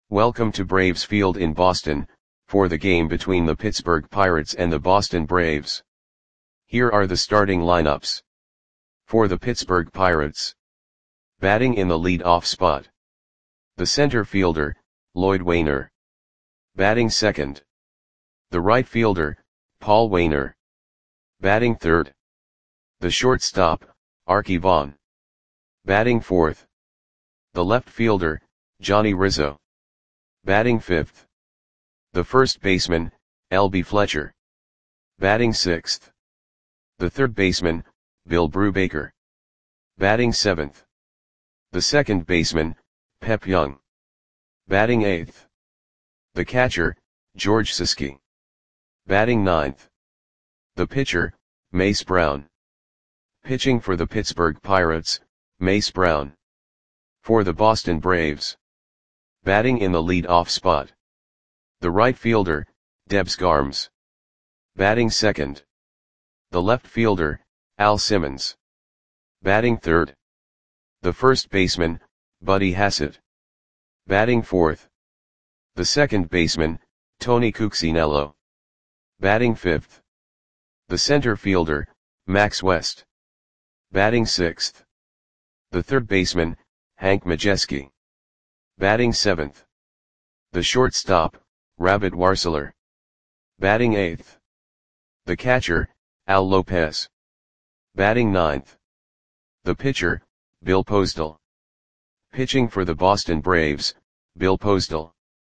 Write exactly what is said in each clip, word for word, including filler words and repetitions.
Welcome to Braves Field in Boston, for the game between the Pittsburgh Pirates and the Boston Braves. Here are the starting lineups. For the Pittsburgh Pirates. Batting in the lead-off spot. The center fielder, Lloyd Waner. Batting second. The right fielder, Paul Waner. Batting third. The shortstop, Arky Vaughan. Batting fourth. The left fielder, Johnny Rizzo. Batting fifth. The first baseman, L B Fletcher. Batting sixth. The third baseman, Bill Brubaker. Batting seventh. The second baseman, Pep Young. Batting eighth. The catcher, George Siski. Batting ninth. The pitcher, Mace Brown. Pitching for the Pittsburgh Pirates, Mace Brown. For the Boston Braves. Batting in the lead-off spot. The right fielder, Debs Garms. Batting second. The left fielder, Al Simmons. Batting third. The first baseman, Buddy Hassett. Batting fourth. The second baseman, Tony Cuccinello. Batting fifth. The center fielder, Max West. Batting sixth. The third baseman, Hank Majeski. Batting seventh. The shortstop, Rabbit Warseler. Batting eighth. The catcher, Al Lopez. Batting ninth. The pitcher, Bill Postal. Pitching for the Boston Braves, Bill Postal.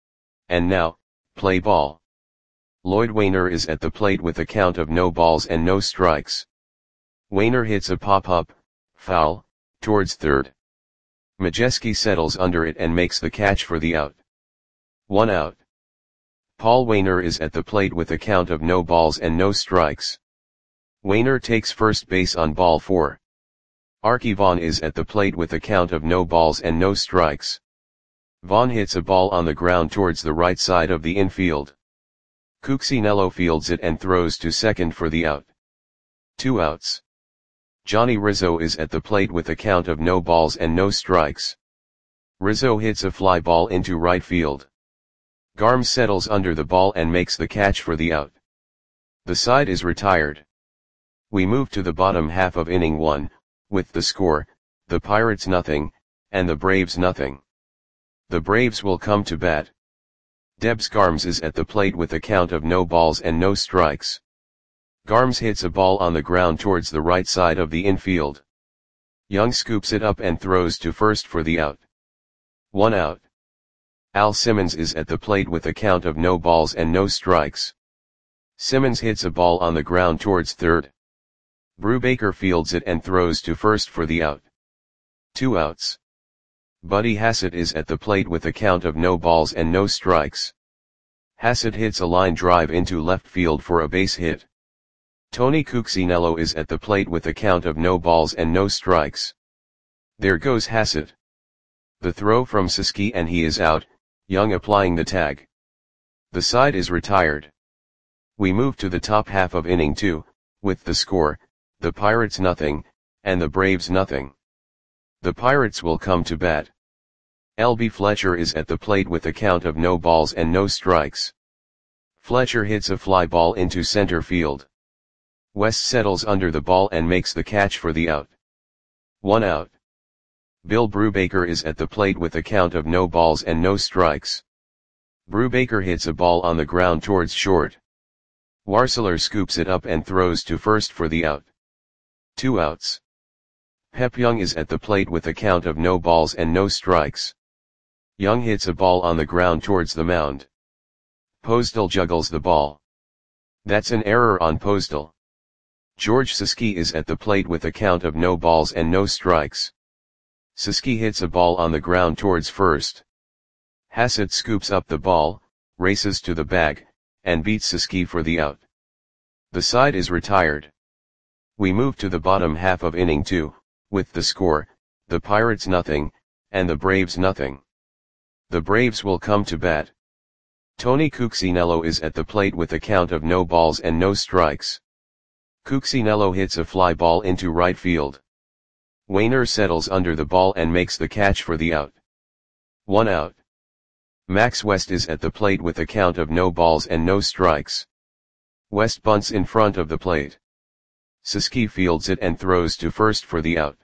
And now, play ball. Lloyd Waner is at the plate with a count of no balls and no strikes. Waner hits a pop-up, foul, towards third. Majeski settles under it and makes the catch for the out. One out. Paul Waner is at the plate with a count of no balls and no strikes. Waner takes first base on ball four. Arky Vaughan is at the plate with a count of no balls and no strikes. Vaughan hits a ball on the ground towards the right side of the infield. Cuccinello fields it and throws to second for the out. Two outs. Johnny Rizzo is at the plate with a count of no balls and no strikes. Rizzo hits a fly ball into right field. Garms settles under the ball and makes the catch for the out. The side is retired. We move to the bottom half of inning one, with the score, the Pirates nothing, and the Braves nothing. The Braves will come to bat. Debs Garms is at the plate with a count of no balls and no strikes. Garms hits a ball on the ground towards the right side of the infield. Young scoops it up and throws to first for the out. One out. Al Simmons is at the plate with a count of no balls and no strikes. Simmons hits a ball on the ground towards third. Brubaker fields it and throws to first for the out. Two outs. Buddy Hassett is at the plate with a count of no balls and no strikes. Hassett hits a line drive into left field for a base hit. Tony Cuccinello is at the plate with a count of no balls and no strikes. There goes Hassett. The throw from Siski and he is out, Young applying the tag. The side is retired. We move to the top half of inning two, with the score, the Pirates nothing, and the Braves nothing. The Pirates will come to bat. L B Fletcher is at the plate with a count of no balls and no strikes. Fletcher hits a fly ball into center field. West settles under the ball and makes the catch for the out. One out. Bill Brubaker is at the plate with a count of no balls and no strikes. Brubaker hits a ball on the ground towards short. Warseler scoops it up and throws to first for the out. Two outs. Pep Young is at the plate with a count of no balls and no strikes. Young hits a ball on the ground towards the mound. Postal juggles the ball. That's an error on Postal. George Siski is at the plate with a count of no balls and no strikes. Siski hits a ball on the ground towards first. Hassett scoops up the ball, races to the bag, and beats Siski for the out. The side is retired. We move to the bottom half of inning two, with the score, the Pirates nothing, and the Braves nothing. The Braves will come to bat. Tony Cuccinello is at the plate with a count of no balls and no strikes. Cuccinello hits a fly ball into right field. Waner settles under the ball and makes the catch for the out. One out. Max West is at the plate with a count of no balls and no strikes. West bunts in front of the plate. Suski fields it and throws to first for the out.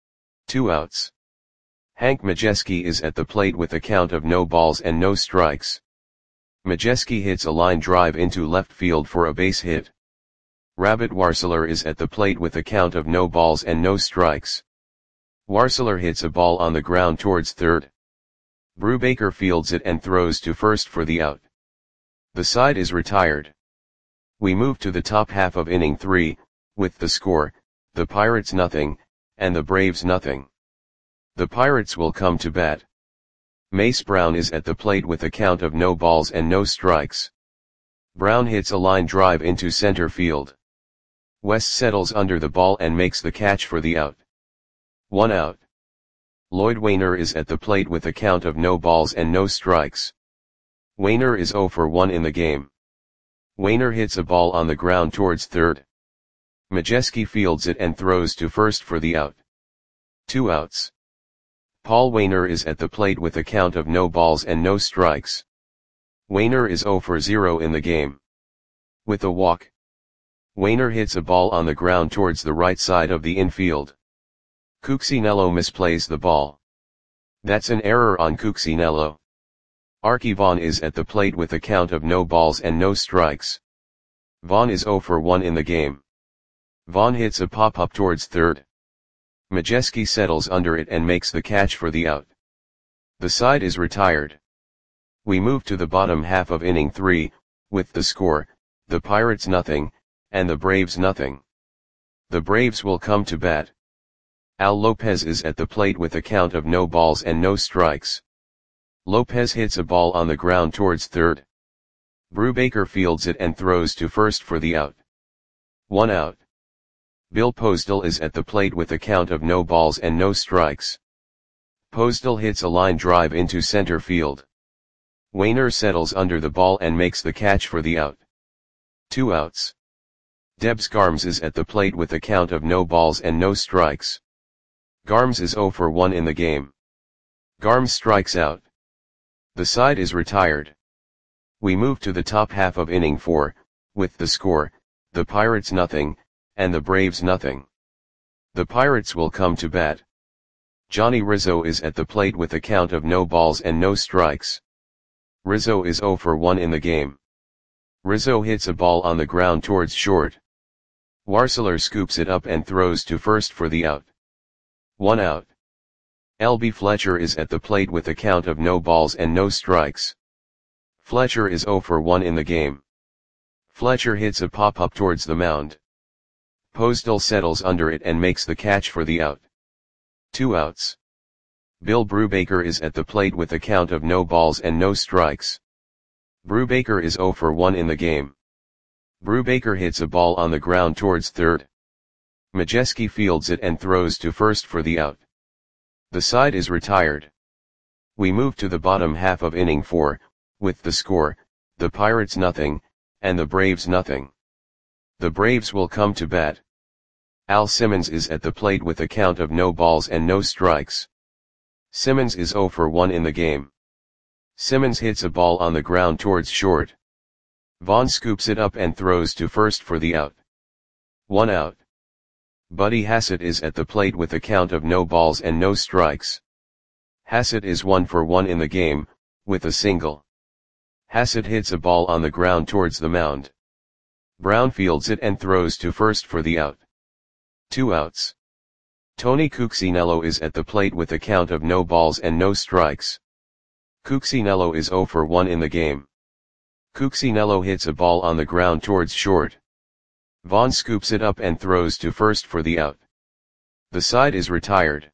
Two outs. Hank Majeski is at the plate with a count of no balls and no strikes. Majeski hits a line drive into left field for a base hit. Rabbit Warseler is at the plate with a count of no balls and no strikes. Warseler hits a ball on the ground towards third. Brubaker fields it and throws to first for the out. The side is retired. We move to the top half of inning three, with the score, the Pirates nothing, and the Braves nothing. The Pirates will come to bat. Mace Brown is at the plate with a count of no balls and no strikes. Brown hits a line drive into center field. West settles under the ball and makes the catch for the out. One out. Lloyd Wainer is at the plate with a count of no balls and no strikes. Wainer is oh for one in the game. Wainer hits a ball on the ground towards third. Majeski fields it and throws to first for the out. Two outs. Paul Wainer is at the plate with a count of no balls and no strikes. Wainer is oh for zero in the game. With a walk. Wainer hits a ball on the ground towards the right side of the infield. Cuccinello misplays the ball. That's an error on Cuccinello. Archie Vaughn is at the plate with a count of no balls and no strikes. Vaughn is oh for one in the game. Vaughn hits a pop-up towards third. Majeski settles under it and makes the catch for the out. The side is retired. We move to the bottom half of inning three, with the score, the Pirates nothing, and the Braves nothing. The Braves will come to bat. Al Lopez is at the plate with a count of no balls and no strikes. Lopez hits a ball on the ground towards third. Brubaker fields it and throws to first for the out. One out. Bill Postal is at the plate with a count of no balls and no strikes. Postal hits a line drive into center field. Wainer settles under the ball and makes the catch for the out. Two outs. Debs Garms is at the plate with a count of no balls and no strikes. Garms is oh for one in the game. Garms strikes out. The side is retired. We move to the top half of inning four, with the score, the Pirates nothing, and the Braves nothing. The Pirates will come to bat. Johnny Rizzo is at the plate with a count of no balls and no strikes. Rizzo is oh for one in the game. Rizzo hits a ball on the ground towards short. Warseler scoops it up and throws to first for the out. One out. L B Fletcher is at the plate with a count of no balls and no strikes. Fletcher is oh for one in the game. Fletcher hits a pop-up towards the mound. Postal settles under it and makes the catch for the out. Two outs. Bill Brubaker is at the plate with a count of no balls and no strikes. Brubaker is oh for one in the game. Brubaker hits a ball on the ground towards third. Majeski fields it and throws to first for the out. The side is retired. We move to the bottom half of inning four, with the score, the Pirates nothing, and the Braves nothing. The Braves will come to bat. Al Simmons is at the plate with a count of no balls and no strikes. Simmons is oh for one in the game. Simmons hits a ball on the ground towards short. Vaughn scoops it up and throws to first for the out. One out. Buddy Hassett is at the plate with a count of no balls and no strikes. Hassett is one for one in the game, with a single. Hassett hits a ball on the ground towards the mound. Brown fields it and throws to first for the out. Two outs. Tony Cuccinello is at the plate with a count of no balls and no strikes. Cuccinello is oh for one in the game. Cuccinello hits a ball on the ground towards short. Vaughn scoops it up and throws to first for the out. The side is retired.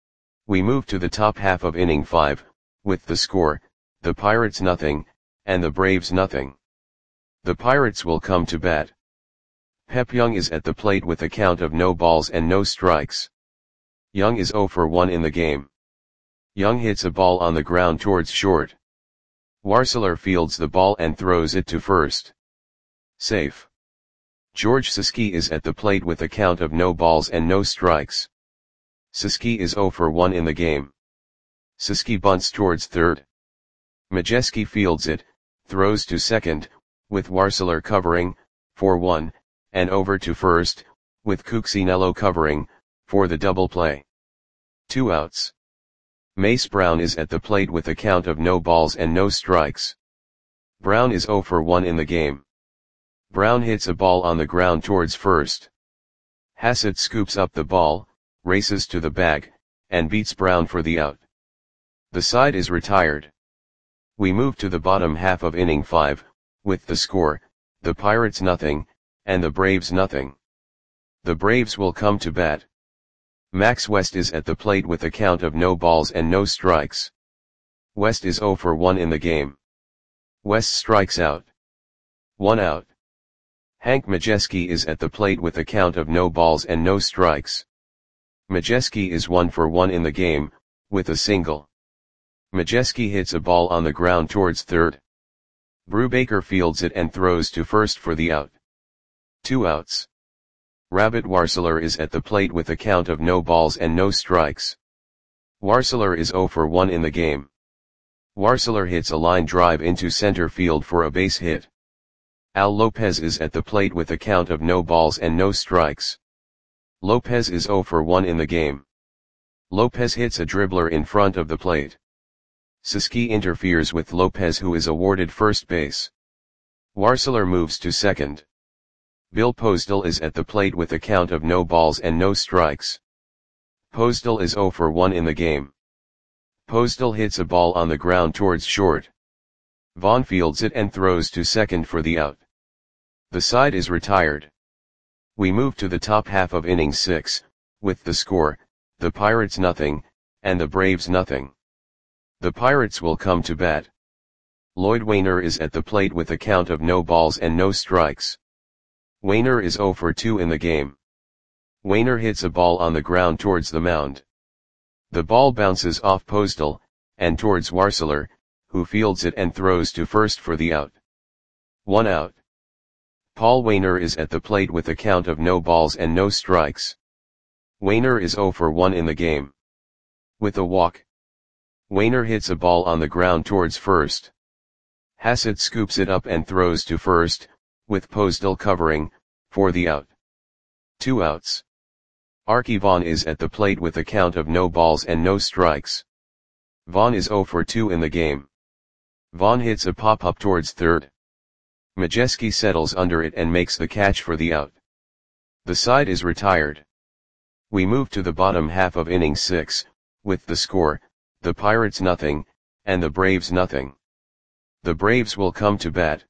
We move to the top half of inning five, with the score, the Pirates nothing, and the Braves nothing. The Pirates will come to bat. Pep Young is at the plate with a count of no balls and no strikes. Young is oh for one in the game. Young hits a ball on the ground towards short. Warseler fields the ball and throws it to first. Safe. George Suski is at the plate with a count of no balls and no strikes. Suski is oh for one in the game. Suski bunts towards third. Majewski fields it, throws to second, with Warseler covering, for one, and over to first, with Cuccinello covering, for the double play. Two outs. Mace Brown is at the plate with a count of no balls and no strikes. Brown is oh for one in the game. Brown hits a ball on the ground towards first. Hassett scoops up the ball, races to the bag, and beats Brown for the out. The side is retired. We move to the bottom half of inning five, with the score, the Pirates nothing, and the Braves nothing. The Braves will come to bat. Max West is at the plate with a count of no balls and no strikes. West is oh for one in the game. West strikes out. One out. Hank Majewski is at the plate with a count of no balls and no strikes. Majewski is one for one in the game, with a single. Majewski hits a ball on the ground towards third. Brubaker fields it and throws to first for the out. Two outs. Rabbit Warseler is at the plate with a count of no balls and no strikes. Warseler is oh for one in the game. Warseler hits a line drive into center field for a base hit. Al Lopez is at the plate with a count of no balls and no strikes. Lopez is oh for one in the game. Lopez hits a dribbler in front of the plate. Siski interferes with Lopez, who is awarded first base. Warseler moves to second. Bill Postal is at the plate with a count of no balls and no strikes. Postal is oh for one in the game. Postal hits a ball on the ground towards short. Vaughn fields it and throws to second for the out. The side is retired. We move to the top half of inning six, with the score, the Pirates nothing, and the Braves nothing. The Pirates will come to bat. Lloyd Wainer is at the plate with a count of no balls and no strikes. Wainer is oh for two in the game. Wainer hits a ball on the ground towards the mound. The ball bounces off Postal, and towards Warseler, who fields it and throws to first for the out. One out. Paul Wainer is at the plate with a count of no balls and no strikes. Wainer is oh for one in the game. With a walk. Wainer hits a ball on the ground towards first. Hassett scoops it up and throws to first, with Postal covering, for the out. Two outs. Arky Vaughn is at the plate with a count of no balls and no strikes. Vaughn is oh for two in the game. Vaughn hits a pop-up towards third. Majewski settles under it and makes the catch for the out. The side is retired. We move to the bottom half of inning six, with the score, the Pirates nothing, and the Braves nothing. The Braves will come to bat.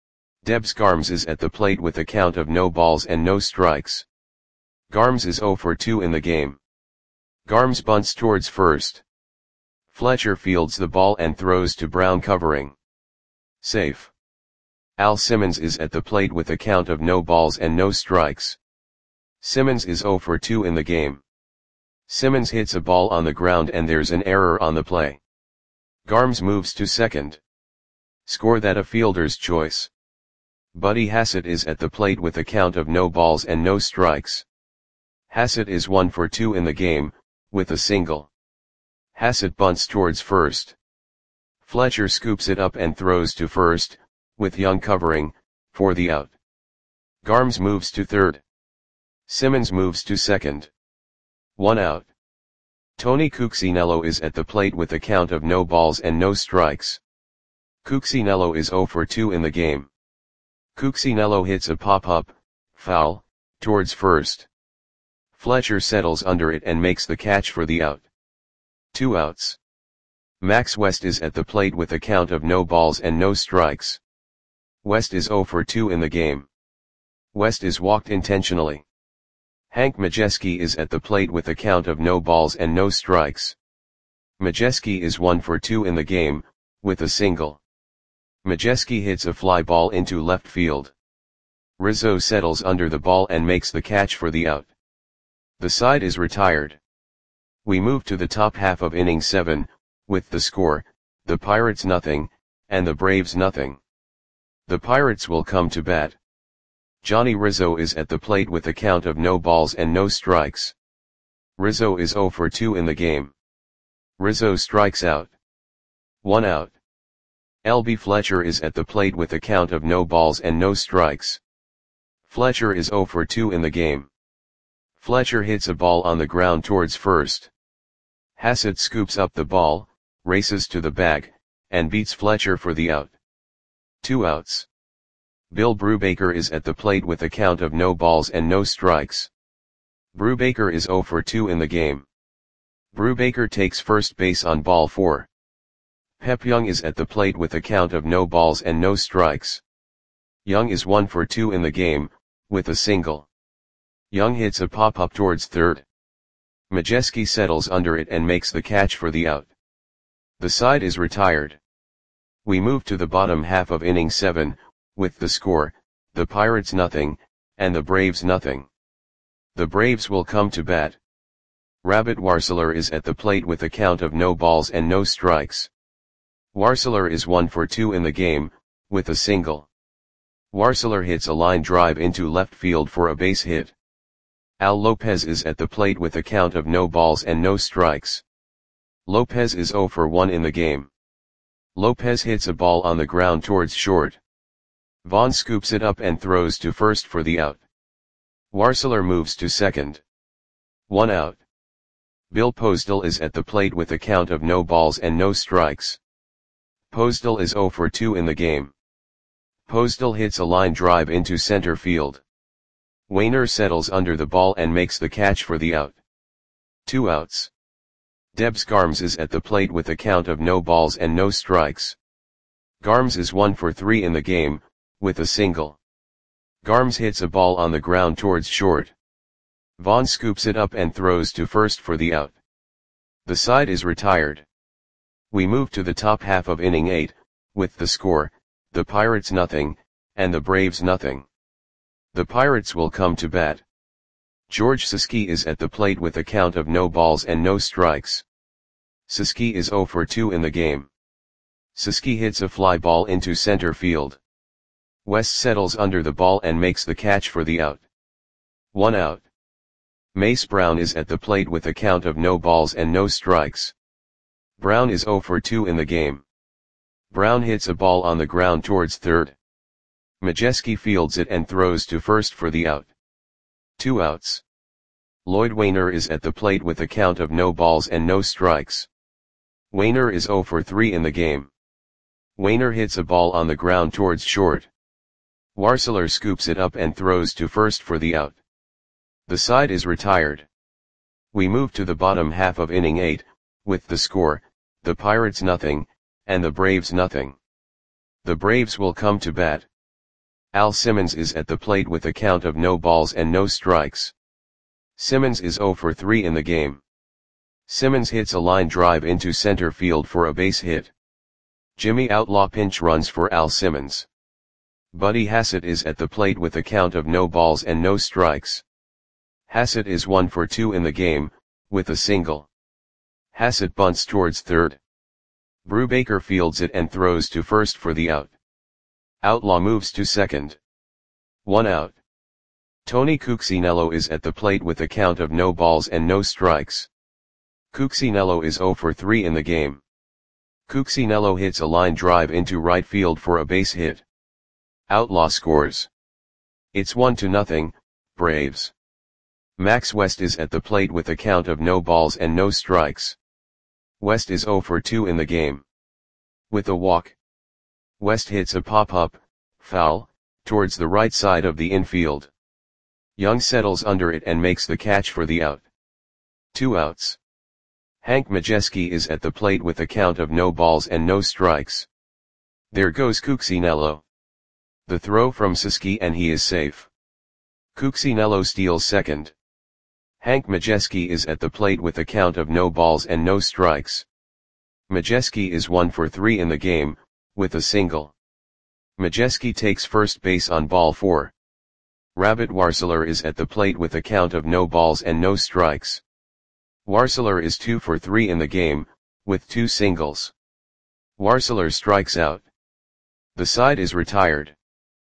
Debs Garms is at the plate with a count of no balls and no strikes. Garms is oh for two in the game. Garms bunts towards first. Fletcher fields the ball and throws to Brown covering. Safe. Al Simmons is at the plate with a count of no balls and no strikes. Simmons is oh for two in the game. Simmons hits a ball on the ground and there's an error on the play. Garms moves to second. Score that a fielder's choice. Buddy Hassett is at the plate with a count of no balls and no strikes. Hassett is one for two in the game, with a single. Hassett bunts towards first. Fletcher scoops it up and throws to first, with Young covering, for the out. Garms moves to third. Simmons moves to second. One out. Tony Cuccinello is at the plate with a count of no balls and no strikes. Cuccinello is oh for two in the game. Cuccinello hits a pop-up, foul, towards first. Fletcher settles under it and makes the catch for the out. Two outs. Max West is at the plate with a count of no balls and no strikes. West is oh for two in the game. West is walked intentionally. Hank Majewski is at the plate with a count of no balls and no strikes. Majewski is one for two in the game, with a single. Majewski hits a fly ball into left field. Rizzo settles under the ball and makes the catch for the out. The side is retired. We move to the top half of inning seven, with the score, the Pirates nothing, and the Braves nothing. The Pirates will come to bat. Johnny Rizzo is at the plate with a count of no balls and no strikes. Rizzo is oh for two in the game. Rizzo strikes out. One out. L B Fletcher is at the plate with a count of no balls and no strikes. Fletcher is zero for two in the game. Fletcher hits a ball on the ground towards first. Hassett scoops up the ball, races to the bag, and beats Fletcher for the out. Two outs. Bill Brubaker is at the plate with a count of no balls and no strikes. Brubaker is zero for two in the game. Brubaker takes first base on ball four. Pep Young is at the plate with a count of no balls and no strikes. Young is one for two in the game, with a single. Young hits a pop-up towards third. Majeski settles under it and makes the catch for the out. The side is retired. We move to the bottom half of inning seven, with the score, the Pirates nothing, and the Braves nothing. The Braves will come to bat. Rabbit Warseler is at the plate with a count of no balls and no strikes. Warseler is one for two in the game, with a single. Warseler hits a line drive into left field for a base hit. Al Lopez is at the plate with a count of no balls and no strikes. Lopez is zero for one in the game. Lopez hits a ball on the ground towards short. Vaughn scoops it up and throws to first for the out. Warseler moves to second. One out. Bill Postal is at the plate with a count of no balls and no strikes. Postal is zero for two in the game. Postal hits a line drive into center field. Wainer settles under the ball and makes the catch for the out. Two outs. Debs Garms is at the plate with a count of no balls and no strikes. Garms is one for three in the game, with a single. Garms hits a ball on the ground towards short. Vaughn scoops it up and throws to first for the out. The side is retired. We move to the top half of inning eight, with the score, the Pirates nothing, and the Braves nothing. The Pirates will come to bat. George Siski is at the plate with a count of no balls and no strikes. Siski is zero for two in the game. Siski hits a fly ball into center field. West settles under the ball and makes the catch for the out. One out. Mace Brown is at the plate with a count of no balls and no strikes. Brown is zero for two in the game. Brown hits a ball on the ground towards third. Majeski fields it and throws to first for the out. Two outs. Lloyd Wainer is at the plate with a count of no balls and no strikes. Wainer is zero for three in the game. Wainer hits a ball on the ground towards short. Warseler scoops it up and throws to first for the out. The side is retired. We move to the bottom half of inning eight, with the score, the Pirates nothing, and the Braves nothing. The Braves will come to bat. Al Simmons is at the plate with a count of no balls and no strikes. Simmons is zero for three in the game. Simmons hits a line drive into center field for a base hit. Jimmy Outlaw pinch runs for Al Simmons. Buddy Hassett is at the plate with a count of no balls and no strikes. Hassett is one for two in the game, with a single. Hassett bunts towards third. Brubaker fields it and throws to first for the out. Outlaw moves to second. One out. Tony Cuccinello is at the plate with a count of no balls and no strikes. Cuccinello is zero for three in the game. Cuccinello hits a line drive into right field for a base hit. Outlaw scores. It's one to nothing, Braves. Max West is at the plate with a count of no balls and no strikes. West is zero for two in the game. With a walk. West hits a pop-up, foul, towards the right side of the infield. Young settles under it and makes the catch for the out. Two outs. Hank Majeski is at the plate with a count of no balls and no strikes. There goes Cuccinello. The throw from Siski and he is safe. Cuccinello steals second. Hank Majeski is at the plate with a count of no balls and no strikes. Majeski is one for three in the game, with a single. Majeski takes first base on ball four. Rabbit Warseler is at the plate with a count of no balls and no strikes. Warseler is two for three in the game, with two singles. Warseler strikes out. The side is retired.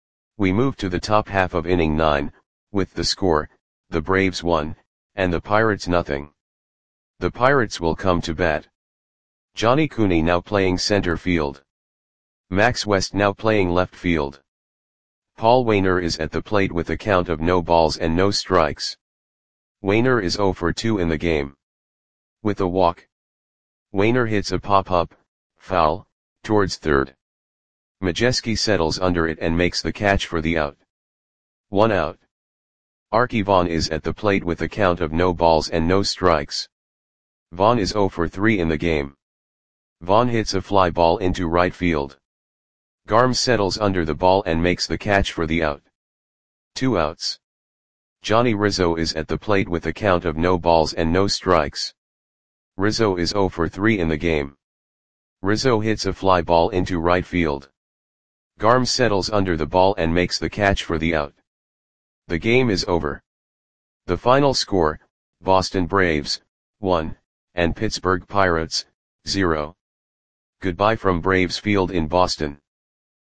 We move to the top half of inning nine, with the score, the Braves one, and the Pirates nothing. The Pirates will come to bat. Johnny Cooney now playing center field. Max West now playing left field. Paul Waner is at the plate with a count of no balls and no strikes. Waner is zero for two in the game. With a walk, Waner hits a pop-up, foul, towards third. Majewski settles under it and makes the catch for the out. One out. Arky Vaughan is at the plate with a count of no balls and no strikes. Vaughan is zero for three in the game. Vaughan hits a fly ball into right field. Garm settles under the ball and makes the catch for the out. Two outs. Johnny Rizzo is at the plate with a count of no balls and no strikes. Rizzo is zero for three in the game. Rizzo hits a fly ball into right field. Garm settles under the ball and makes the catch for the out. The game is over. The final score, Boston Braves, one, and Pittsburgh Pirates, zero. Goodbye from Braves Field in Boston.